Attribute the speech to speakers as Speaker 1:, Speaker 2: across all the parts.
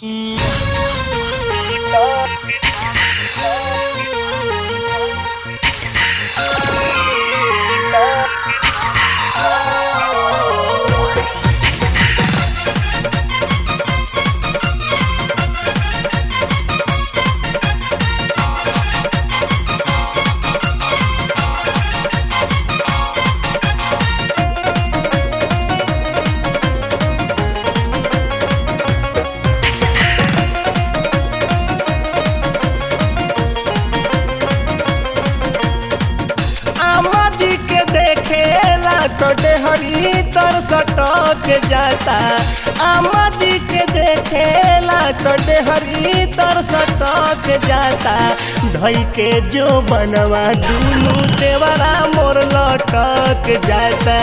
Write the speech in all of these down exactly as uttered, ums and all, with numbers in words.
Speaker 1: हरी तर सटक जाता अम्मा जी के देखेला तो हरी तर सटक जाता धई के जो बनवा दूनू देवरा मोर लटक जाता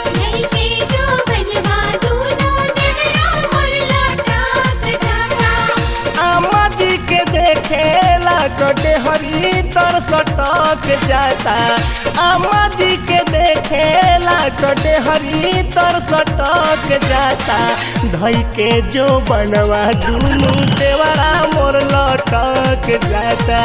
Speaker 1: अम्मा जी के देखेला तो हरी तर सटक जाता अम्मा जी के देखेला कटे हरी तर सटक जाता धई के जो बनवा दूनू देवरा मोर लटक जाता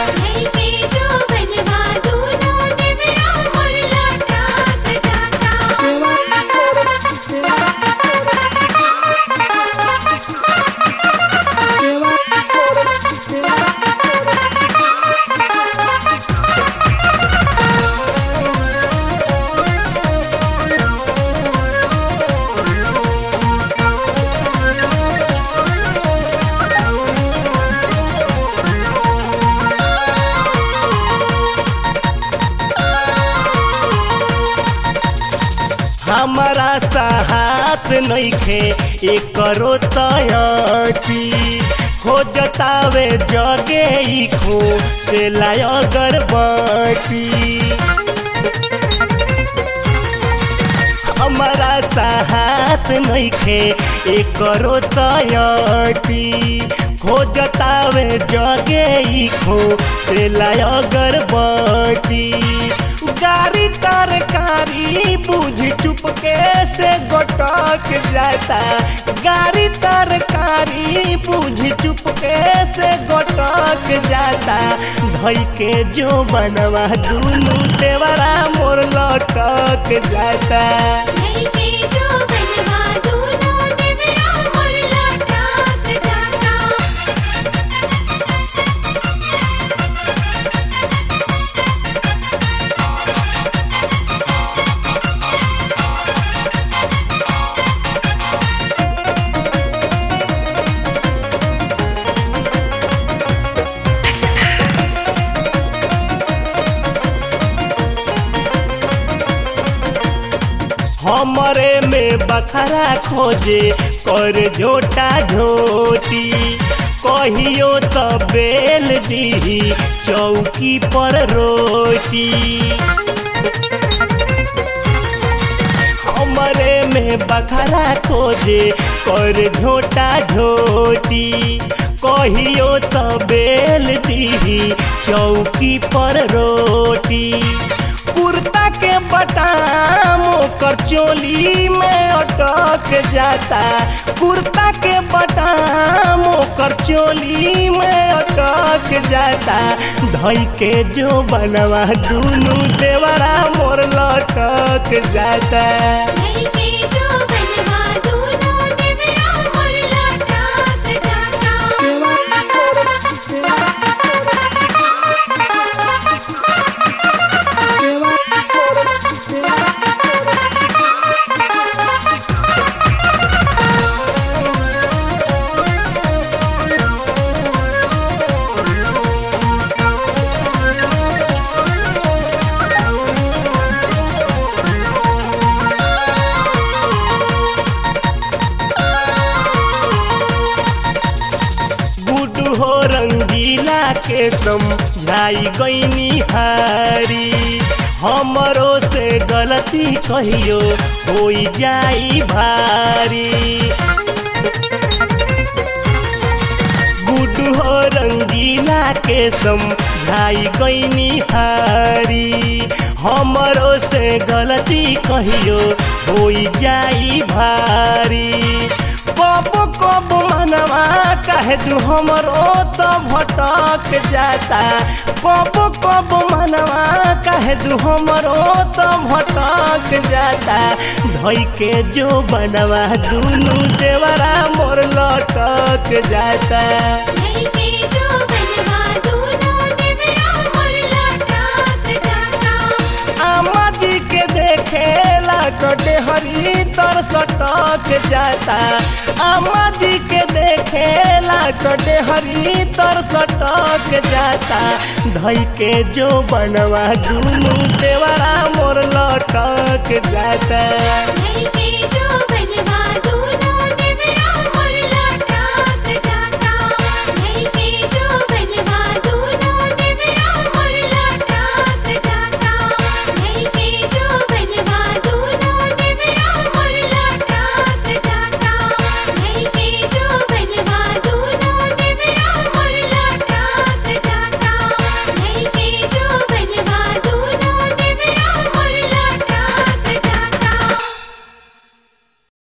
Speaker 1: हमारा साहत नइखे एकरो तयती खोजतावे जगे ई खो से लाय अगरबत्ती हमारा साहत नइखे एकरो तयती खोजतावे जगे ई खो से लाय अगरबत्ती गारी तरकारी बुझ चुपके से गोटक जाता गारी तरकारी बुझ चुपके से गोटक जाता धई के जो बनवा दूनू देवरा मोर लटक जाता हमरे में बखरा खोजे कर झोटा झोटी कहियो तो बेल दी चौकी पर रोटी हमरे में बखरा खोजे कर झोटा झोटी कहियो तो बेल दी चौकी पर रोटी कुर्ता के बटाम ओकर चोली में अटक जाता कुर्ता के बटाम ओकर चोली में अटक जाता धई के जो बनवा दूनू देवरा मोर लटक जाता हो रंगीला के समझाई गईनी हारी हमरो से गलती कहियो होई जाई भारी गुड हो रंगीला के समझाई गईनी हारी हमरो से गलती कहियो होई जाई भारी कब कब मनवा कह कहे दू हमरो तो भटक जाता कब कब मनवा कहे दू हमरो तो भटक जाता धई के जो बनवा दुनू देवरा मोर लटक जाता आमा जी के देखेला कटहरी तर सटक जाता आमा जी के देखेला कटहरी तर सटक जाता धई के जो बनवा दुनू देवरा मोर लटक जाता।